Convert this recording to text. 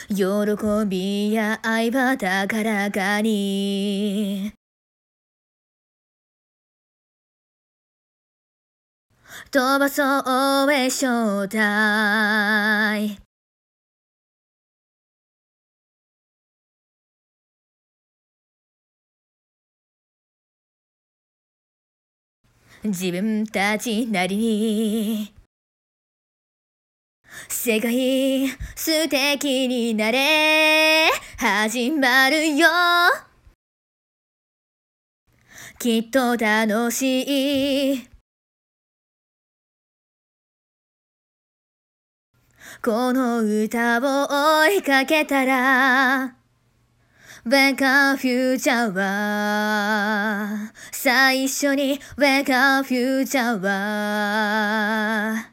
喜びや愛は高らかに飛ばそうへ正体自分たちなりに世界素敵になれ始まるよきっと楽しいこの歌を追いかけたら Wake up future は最初に Wake up future は